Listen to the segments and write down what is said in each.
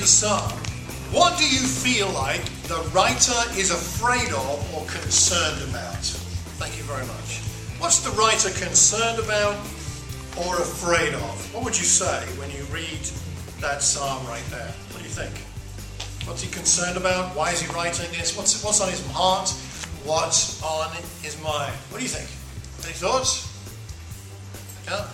the psalm, what do you feel like the writer is afraid of or concerned about? Thank you very much. What's the writer concerned about or afraid of? What would you say when you read that psalm right there? What do you think? What's he concerned about? Why is he writing this? What's on his heart? What's on his mind? What do you think? Any thoughts? Yeah?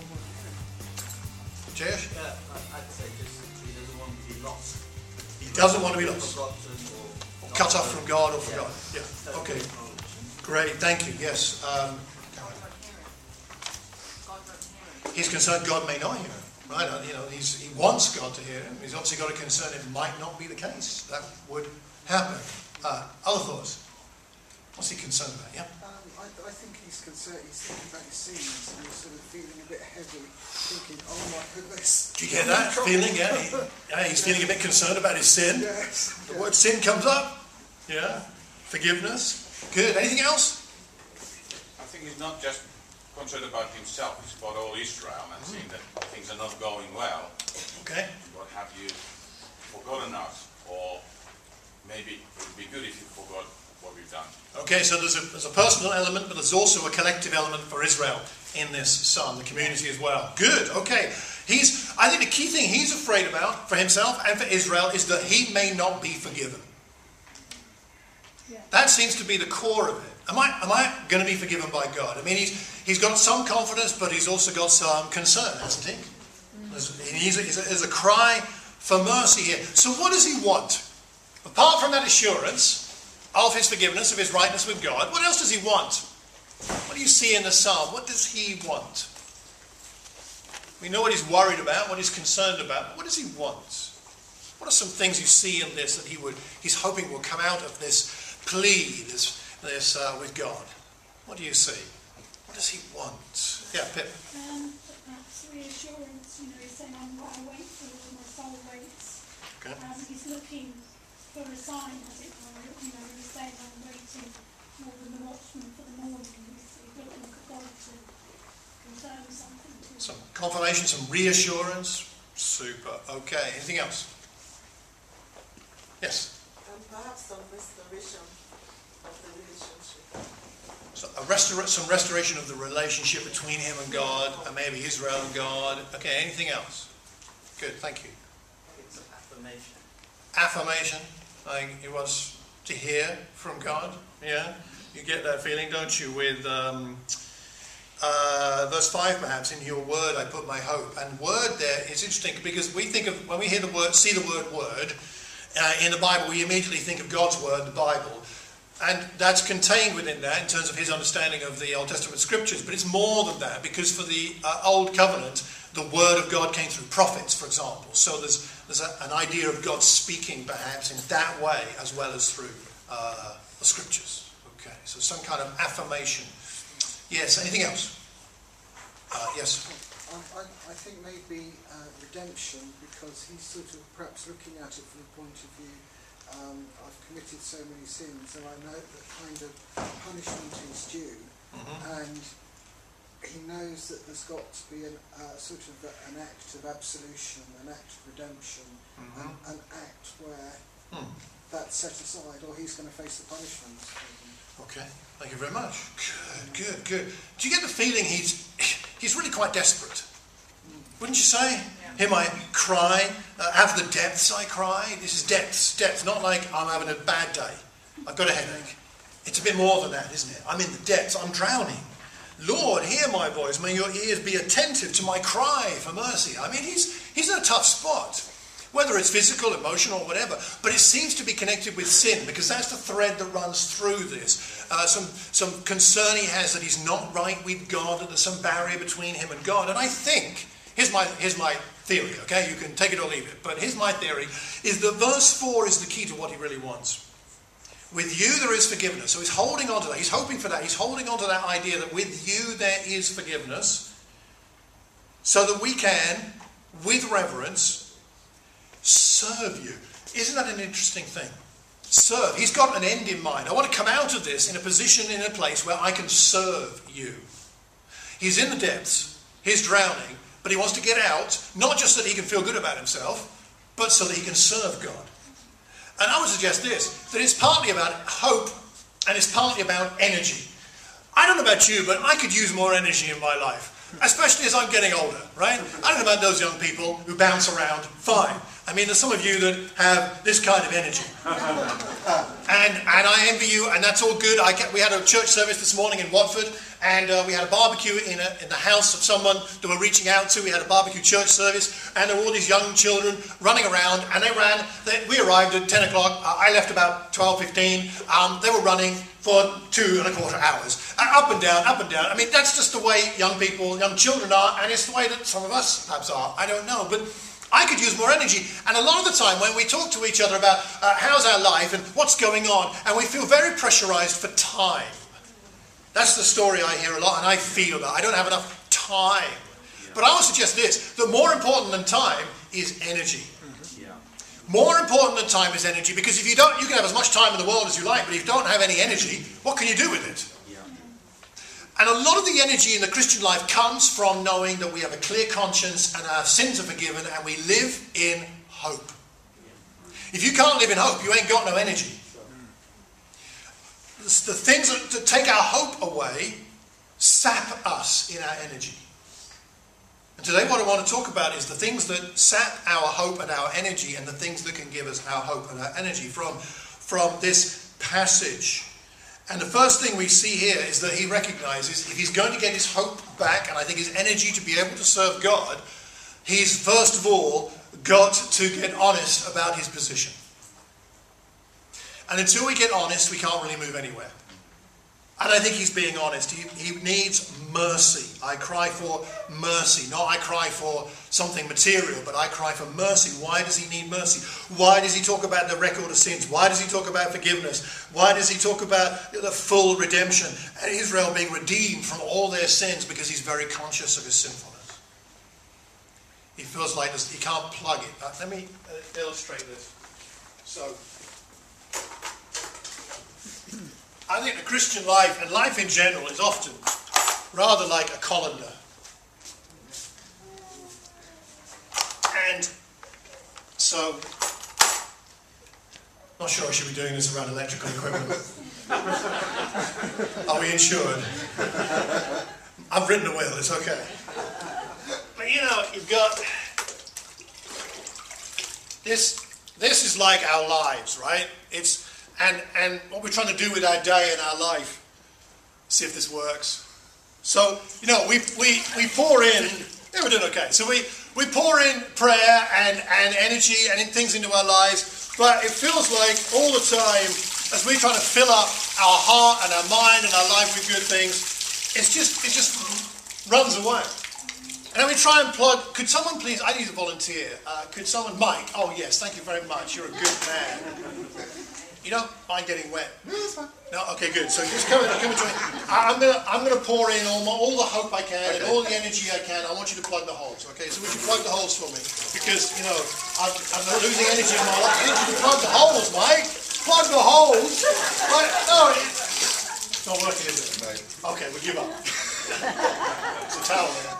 Jayesh? Yeah, I'd say just he doesn't want to be lost. He doesn't want to be lost. Forgotten or Cut off from God or forgotten. Yeah. Okay. Great. Thank you. Yes. He's concerned God may not hear him. Right? He wants God to hear him. He's obviously got a concern it might not be the case. That would happen. Other thoughts? What's he concerned about? Yeah. I think he's concerned. He's thinking about his sins and he's sort of feeling a bit heavy, thinking, "Oh my goodness." Do you get that feeling? Yeah. He's feeling a bit concerned about his sin. Yes. The word sin comes up. Yeah. Forgiveness. Good. Anything else? I think he's not just concerned about himself, it's about all Israel and seeing that things are not going well. Okay. What have you forgotten us? Or maybe it would be good if you forgot what we've done. Okay, so there's a personal element, but there's also a collective element for Israel in this psalm, the community as well. Good, okay. I think the key thing he's afraid about for himself and for Israel is that he may not be forgiven. Yeah. That seems to be the core of it. Am I going to be forgiven by God? I mean, he's got some confidence, but he's also got some concern, hasn't he? There's a cry for mercy here. So what does he want? Apart from that assurance of his forgiveness, of his rightness with God, what else does he want? What do you see in the psalm? What does he want? We know what he's worried about, what he's concerned about. What does he want? What are some things you see in this that he's hoping will come out of this plea, this with God? What do you see? What does he want? Yeah, Pip. Perhaps reassurance. He's saying, I wait for you, my soul waits. Okay. He's looking for a sign, as it were. He's saying, I'm waiting more than the watchman for the morning. He's looking for God to confirm something to him. Some confirmation, some reassurance. Super. Okay. Anything else? Yes. Perhaps some restoration of the relationship. So some restoration of the relationship between him and God, and maybe Israel and God. Okay. Anything else? Good. Thank you. It's affirmation. Affirmation. I think he wants to hear from God. Yeah, you get that feeling, don't you? With verse 5, perhaps, in your word I put my hope. And word there is interesting because we think of, when we hear the word, see the word in the Bible, we immediately think of God's word, the Bible. And that's contained within that in terms of his understanding of the Old Testament scriptures. But it's more than that, because for the Old Covenant, the word of God came through prophets, for example. So there's an idea of God speaking, perhaps, in that way, as well as through the scriptures. Okay, so some kind of affirmation. Yes, anything else? Yes? I think maybe redemption, because he's sort of perhaps looking at it from the point of view, I've committed so many sins and I know that kind of punishment is due, and he knows that there's got to be an act of absolution, an act of redemption, an act where that's set aside, or he's going to face the punishment. Okay, thank you very much. Good. Do you get the feeling he's really quite desperate? Wouldn't you say? Yeah. Him, I cry. Out of the depths I cry. This is depths. Not like I'm having a bad day. I've got a headache. It's a bit more than that, isn't it? I'm in the depths. I'm drowning. Lord, hear my voice. May your ears be attentive to my cry for mercy. I mean, he's in a tough spot. Whether it's physical, emotional, or whatever. But it seems to be connected with sin, because that's the thread that runs through this. Some concern he has that he's not right with God, that there's some barrier between him and God. And I think, here's my theory, okay? You can take it or leave it. But here's my theory, is that verse 4 is the key to what he really wants. With you there is forgiveness. So he's holding on to that. He's hoping for that. He's holding on to that idea that with you there is forgiveness, so that we can, with reverence, serve you. Isn't that an interesting thing? Serve. He's got an end in mind. I want to come out of this in a position, in a place where I can serve you. He's in the depths. He's drowning. But he wants to get out, not just that he can feel good about himself, but so that he can serve God. And I would suggest this, that it's partly about hope and it's partly about energy. I don't know about you, but I could use more energy in my life, especially as I'm getting older, right? I don't know about those young people who bounce around fine. I mean, there's some of you that have this kind of energy. And I envy you, and that's all good. We had a church service this morning in Watford, and we had a barbecue in the house of someone that we're reaching out to. We had a barbecue church service, and there were all these young children running around, and we arrived at 10 o'clock. I left about 12:15. They were running for 2.25 hours. Up and down, up and down. I mean, that's just the way young children are, and it's the way that some of us perhaps are. I don't know, but I could use more energy. And a lot of the time when we talk to each other about how's our life and what's going on, and we feel very pressurized for time. That's the story I hear a lot, and I feel that I don't have enough time. But I would suggest this, that more important than time is energy. More important than time is energy, because if you don't, you can have as much time in the world as you like, but if you don't have any energy, what can you do with it? And a lot of the energy in the Christian life comes from knowing that we have a clear conscience and our sins are forgiven and we live in hope. If you can't live in hope, you ain't got no energy. The things that take our hope away sap us in our energy. And today what I want to talk about is the things that sap our hope and our energy, and the things that can give us our hope and our energy from this passage. And the first thing we see here is that he recognizes if he's going to get his hope back, and I think his energy to be able to serve God, he's first of all got to get honest about his position. And until we get honest, we can't really move anywhere. And I think he's being honest. He needs mercy. I cry for mercy. Not I cry for something material, but I cry for mercy. Why does he need mercy? Why does he talk about the record of sins? Why does he talk about forgiveness? Why does he talk about the full redemption and Israel being redeemed from all their sins? Because he's very conscious of his sinfulness. He feels like he can't plug it. Let me illustrate this. So, I think the Christian life and life in general is often rather like a colander. And so, not sure I should be doing this around electrical equipment. Are we insured? I've written a will, it's okay. But you've got this is like our lives, right? And what we're trying to do with our day and our life. See if this works. So, we pour in, we're doing okay. So we pour in prayer and energy and things into our lives, but it feels like all the time, as we're trying to fill up our heart and our mind and our life with good things, it just runs away. And then we try and plug. Could someone please, I need a volunteer. Could someone, Mike? Oh yes, thank you very much. You're a good man. You don't mind getting wet? No, that's fine. No, okay, good. So just come and join. I'm gonna pour in all the hope I can and all the energy I can. I want you to plug the holes. Okay, so would you plug the holes for me? Because I'm losing energy in my life. I need you to plug the holes, Mike. Plug the holes. No, it's not working, is it? No. Okay, we give up. It's a towel there.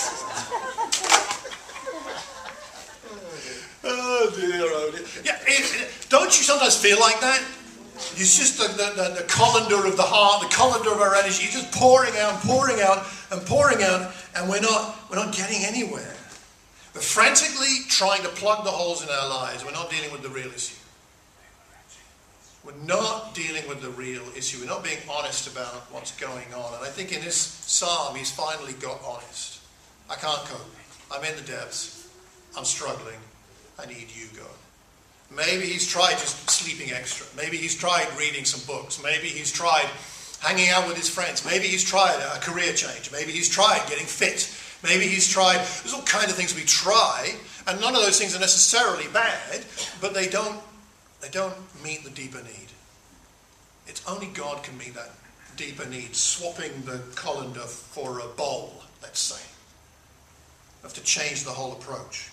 Oh dear, oh dear. Yeah, don't you sometimes feel like that? It's just the colander of the heart, the colander of our energy. It's just pouring out, and we're not getting anywhere. We're frantically trying to plug the holes in our lives. We're not dealing with the real issue. We're not dealing with the real issue. We're not being honest about what's going on. And I think in this psalm, he's finally got honest. I can't cope. I'm in the depths. I'm struggling. I need you, God. Maybe he's tried just sleeping extra. Maybe he's tried reading some books. Maybe he's tried hanging out with his friends. Maybe he's tried a career change. Maybe he's tried getting fit. Maybe he's tried, there's all kinds of things we try, and none of those things are necessarily bad, but they don't meet the deeper need. It's only God can meet that deeper need. Swapping the colander for a bowl, let's say. We have to change the whole approach.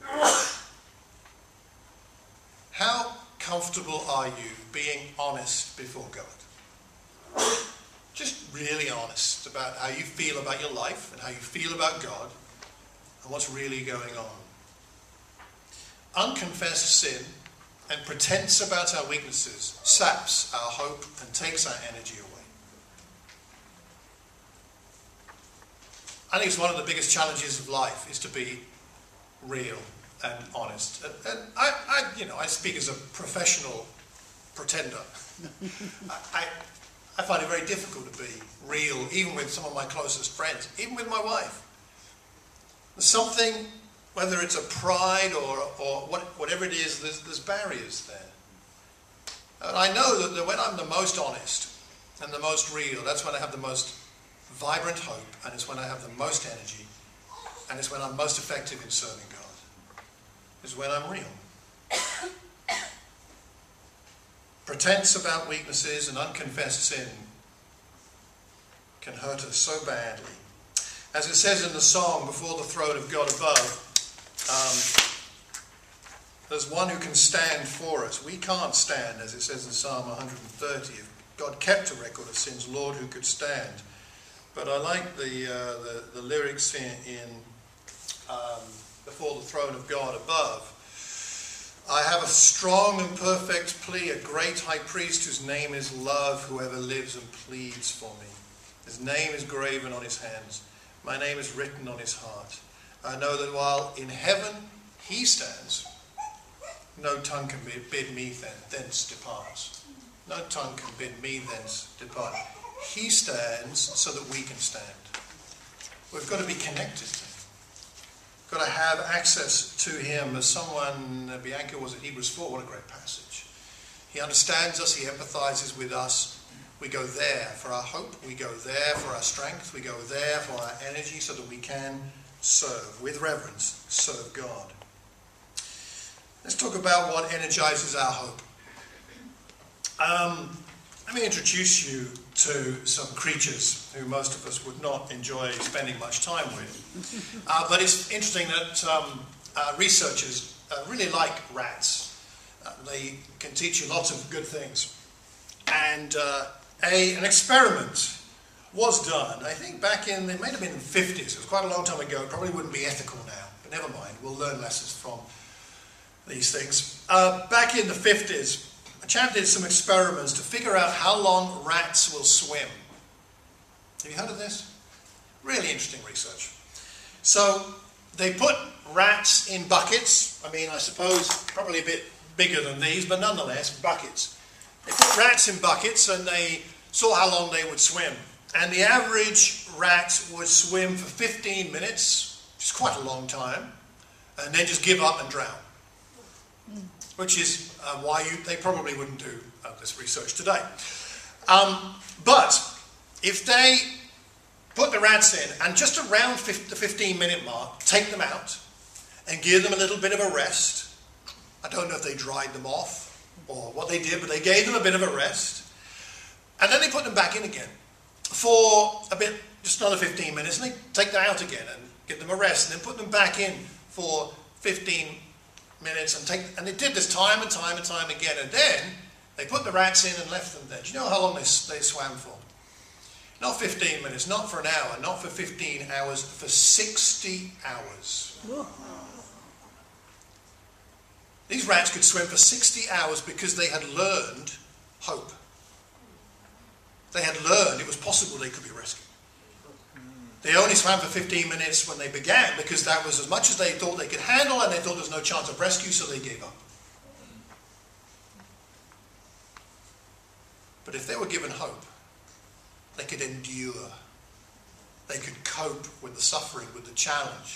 How comfortable are you being honest before God? Just really honest about how you feel about your life and how you feel about God and what's really going on. unconfessed sin and pretense about our weaknesses saps our hope and takes our energy away. I think it's one of the biggest challenges of life is to be real and honest. And I speak as a professional pretender. I find it very difficult to be real, even with some of my closest friends, even with my wife. There's something, whether it's a pride or whatever it is, there's barriers there. And I know that when I'm the most honest and the most real, that's when I have the most vibrant hope, and it's when I have the most energy, and it's when I'm most effective in serving God. It's when I'm real. Pretense about weaknesses and unconfessed sin can hurt us so badly. As it says in the song, before the throne of God above, there's one who can stand for us. We can't stand, as it says in Psalm 130. If God kept a record of sins, Lord, who could stand? But I like the lyrics in before the throne of God above. I have a strong and perfect plea, a great high priest whose name is love, whoever lives and pleads for me. His name is graven on his hands. My name is written on his heart. I know that while in heaven he stands, no tongue can bid me thence depart. No tongue can bid me thence depart. He stands so that we can stand. We've got to be connected to him. We've got to have access to him. As someone, Bianca was at Hebrews 4, what a great passage. He understands us, he empathizes with us. We go there for our hope, we go there for our strength, we go there for our energy so that we can serve, with reverence, serve God. Let's talk about what energizes our hope. Let me introduce you to some creatures who most of us would not enjoy spending much time with. But it's interesting that researchers really like rats. They can teach you lots of good things. And an experiment was done, I think back in, it may have been in the 50s, it was quite a long time ago, it probably wouldn't be ethical now, but never mind, we'll learn lessons from these things. Back in the 50s, a chap did some experiments to figure out how long rats will swim. Have you heard of this? Really interesting research. So they put rats in buckets. I mean, I suppose probably a bit bigger than these, but nonetheless, buckets. They put rats in buckets and they saw how long they would swim. And the average rat would swim for 15 minutes, which is quite a long time, and then just give up and drown. Which is why they probably wouldn't do this research today. But if they put the rats in and just around the 15-minute mark, take them out and give them a little bit of a rest. I don't know if they dried them off or what they did, but they gave them a bit of a rest. And then they put them back in again for a bit, just another 15 minutes, and they take them out again and give them a rest, and then put them back in for 15 minutes, and they did this time and time and time again, and then they put the rats in and left them there. Do you know how long they swam for? Not 15 minutes, not for an hour, not for 15 hours, for 60 hours. These rats could swim for 60 hours because they had learned hope. They had learned it was possible they could be rescued. They only swam for 15 minutes when they began because that was as much as they thought they could handle, and they thought there was no chance of rescue, so they gave up. But if they were given hope, they could endure. They could cope with the suffering, with the challenge.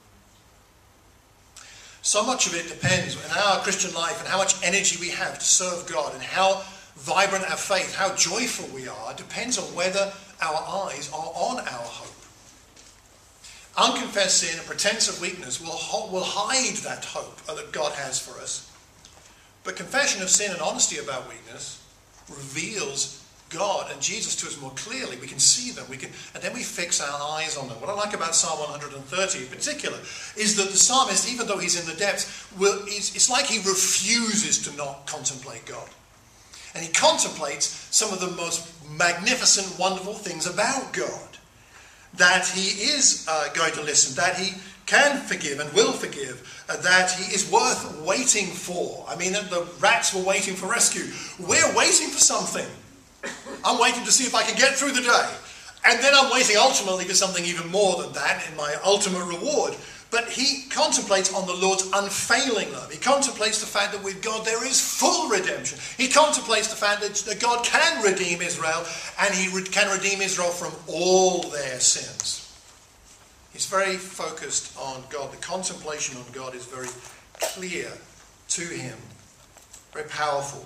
So much of it depends on our Christian life and how much energy we have to serve God, and how vibrant our faith, how joyful we are, depends on whether our eyes are on our hope. Unconfessed sin and pretense of weakness will hide that hope that God has for us. But confession of sin and honesty about weakness reveals God and Jesus to us more clearly. We can see them, and then we fix our eyes on them. What I like about Psalm 130 in particular is that the psalmist, even though he's in the depths, it's like he refuses to not contemplate God. And he contemplates some of the most magnificent, wonderful things about God. That he is going to listen, that he can forgive and will forgive, that he is worth waiting for. I mean, the rats were waiting for rescue. We're waiting for something. I'm waiting to see if I can get through the day. And then I'm waiting ultimately for something even more than that in my ultimate reward. But he contemplates on the Lord's unfailing love. He contemplates the fact that with God there is full redemption. He contemplates the fact that God can redeem Israel, and he can redeem Israel from all their sins. He's very focused on God. The contemplation on God is very clear to him, very powerful.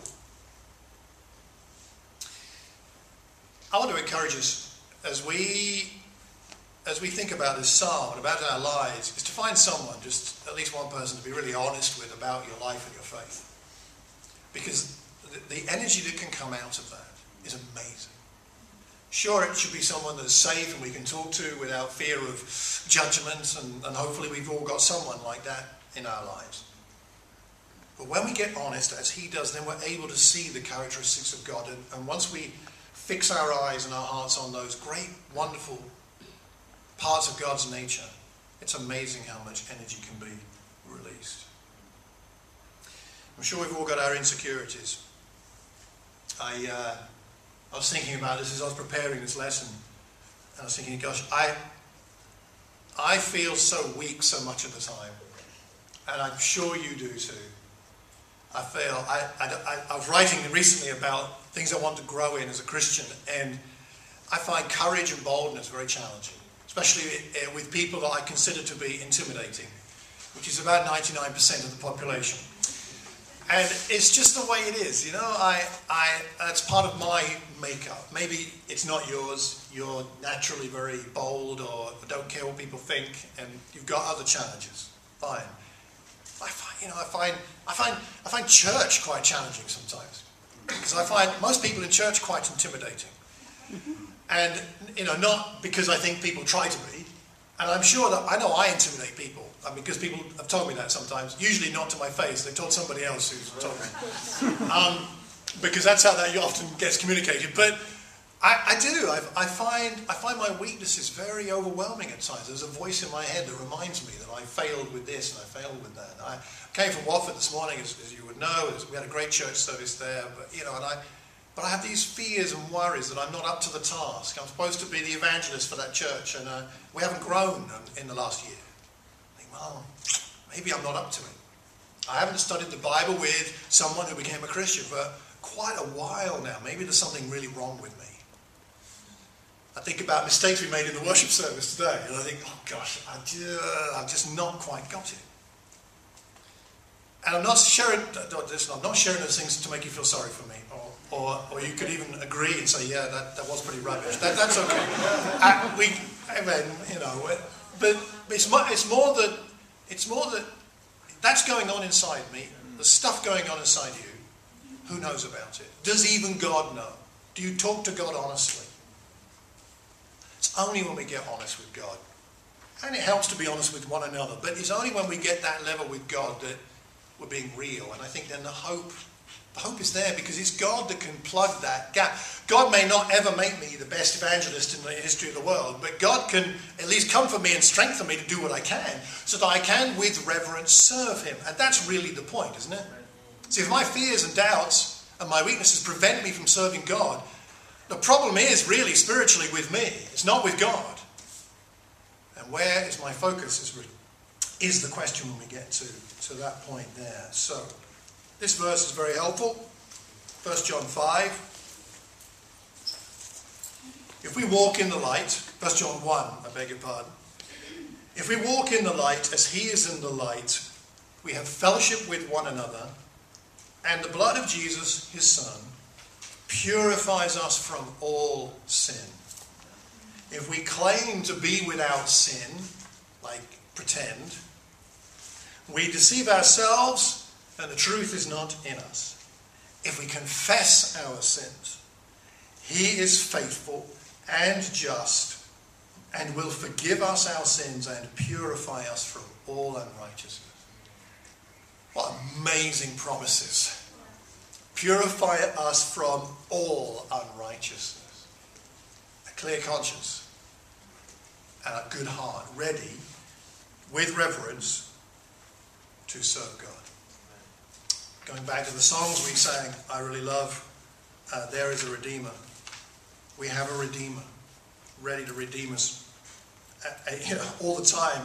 I want to encourage us as we think about this psalm and about our lives, is to find someone, just at least one person, to be really honest with about your life and your faith. Because the energy that can come out of that is amazing. Sure, it should be someone that's safe and we can talk to without fear of judgment, and hopefully we've all got someone like that in our lives. But when we get honest, as he does, then we're able to see the characteristics of God. And once we fix our eyes and our hearts on those great, wonderful parts of God's nature, it's amazing how much energy can be released. I'm sure we've all got our insecurities. I was thinking about this as I was preparing this lesson, and I was thinking, gosh, I feel so weak so much of the time, and I'm sure you do too. I was writing recently about things I want to grow in as a Christian, and I find courage and boldness very challenging, especially with people that I consider to be intimidating, which is about 99% of the population. And it's just the way it is, you know. It's part of my makeup. Maybe it's not yours. You're naturally very bold, or don't care what people think, and you've got other challenges. Fine. I find church quite challenging sometimes, because I find most people in church quite intimidating, and not because I think people try to be, and I'm sure that I know I intimidate people. I mean, because people have told me that sometimes, usually not to my face. They've told somebody else who's told me, because that's how that often gets communicated. But I do. I find my weaknesses very overwhelming at times. There's a voice in my head that reminds me that I failed with this and I failed with that. I came from Watford this morning, as you would know. We had a great church service there, but I have these fears and worries that I'm not up to the task. I'm supposed to be the evangelist for that church, and we haven't grown in the last year. I think, well, maybe I'm not up to it. I haven't studied the Bible with someone who became a Christian for quite a while now. Maybe there's something really wrong with me. I think about mistakes we made in the worship service today, and I think, oh gosh, I've just not quite got it. And I'm not sharing those things to make you feel sorry for me, or you could even agree and say, yeah, that was pretty rubbish. That's okay. But it's more that that's going on inside me. There's stuff going on inside you. Who knows about it? Does even God know? Do you talk to God honestly? It's only when we get honest with God. And it helps to be honest with one another. But it's only when we get that level with God that we're being real. And I think then the hope is there, because it's God that can plug that gap. God may not ever make me the best evangelist in the history of the world, but God can at least comfort me and strengthen me to do what I can, so that I can with reverence serve him. And that's really the point, isn't it? See, if my fears and doubts and my weaknesses prevent me from serving God, the problem is really spiritually with me. It's not with God. And where is my focus is the question when we get to that point there. So, this verse is very helpful. 1 John 5. If we walk in the light, 1 John 1, I beg your pardon. If we walk in the light as he is in the light, we have fellowship with one another, and the blood of Jesus, his Son, purifies us from all sin. If we claim to be without sin, like pretend, we deceive ourselves, and the truth is not in us. If we confess our sins, he is faithful and just, and will forgive us our sins and purify us from all unrighteousness. What amazing promises. Purify us from all unrighteousness. A clear conscience and a good heart, ready with reverence to serve God. Going back to the songs we sang, I really love, There is a Redeemer. We have a Redeemer ready to redeem us all the time.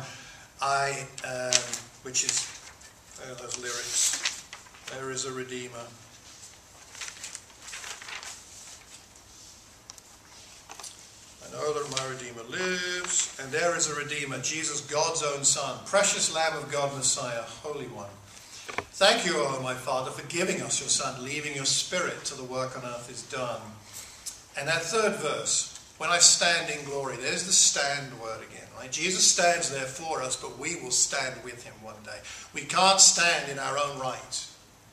Which is, those lyrics, there is a Redeemer. I know that my Redeemer lives, and there is a Redeemer, Jesus, God's own Son, precious Lamb of God, Messiah, Holy One. Thank you, O my Father, for giving us your Son, leaving your Spirit till the work on earth is done. And that third verse, when I stand in glory, there's the stand word again, right? Jesus stands there for us, but we will stand with him one day. We can't stand in our own right,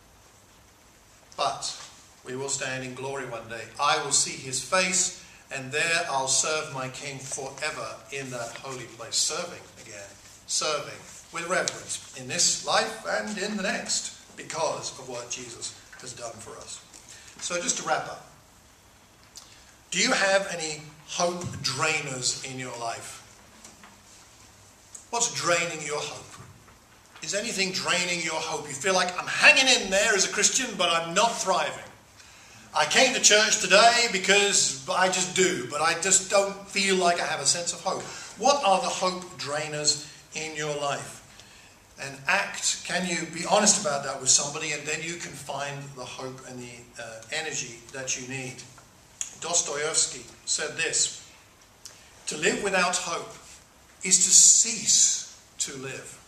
but we will stand in glory one day. I will see his face, and there I'll serve my King forever in that holy place. Serving again. Serving with reverence in this life and in the next because of what Jesus has done for us. So just to wrap up. Do you have any hope drainers in your life? What's draining your hope? Is anything draining your hope? You feel like I'm hanging in there as a Christian, but I'm not thriving. I came to church today because I just do, but I just don't feel like I have a sense of hope. What are the hope drainers in your life? And can you be honest about that with somebody, and then you can find the hope and the energy that you need. Dostoevsky said this: to live without hope is to cease to live.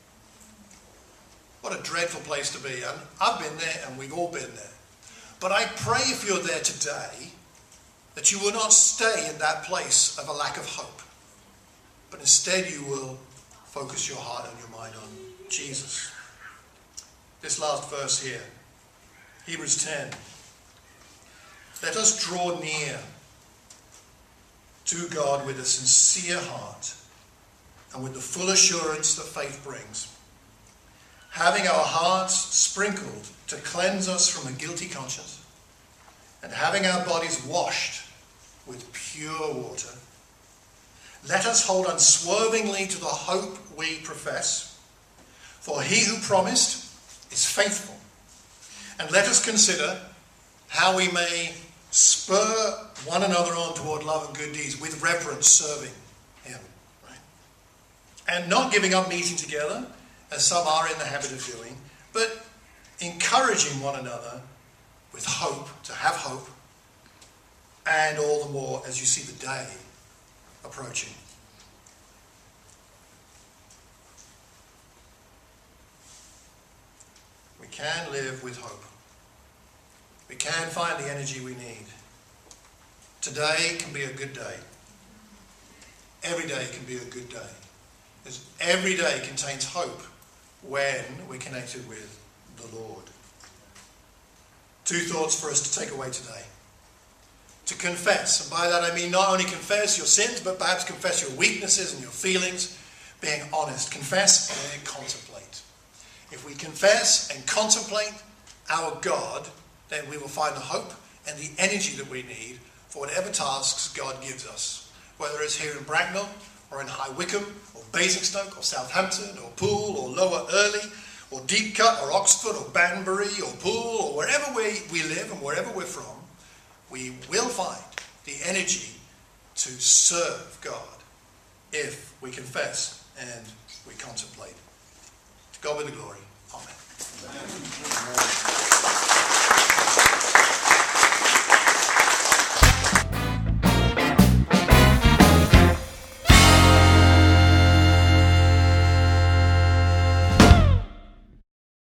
What a dreadful place to be. And I've been there, and we've all been there. But I pray if you're there today that you will not stay in that place of a lack of hope, but instead you will focus your heart and your mind on Jesus. This last verse here, Hebrews 10. Let us draw near to God with a sincere heart and with the full assurance that faith brings, having our hearts sprinkled to cleanse us from a guilty conscience, and having our bodies washed with pure water. Let us hold unswervingly to the hope we profess, for he who promised is faithful. And let us consider how we may spur one another on toward love and good deeds, with reverence serving him. Right? And not giving up meeting together, as some are in the habit of doing, but encouraging one another with hope, to have hope, and all the more as you see the day approaching. We can live with hope. We can find the energy we need. Today can be a good day. Every day can be a good day. Because every day contains hope when we're connected with the Lord. Two thoughts for us to take away today. To confess, and by that I mean not only confess your sins, but perhaps confess your weaknesses and your feelings, being honest. Confess and then contemplate. If we confess and contemplate our God, then we will find the hope and the energy that we need for whatever tasks God gives us. Whether it's here in Bracknell, or in High Wycombe, or Basingstoke, or Southampton, or Poole, or Lower Early, or Deepcut, or Oxford, or Banbury, or Poole, or wherever we live and wherever we're from, we will find the energy to serve God if we confess and we contemplate. To God be the glory. Amen.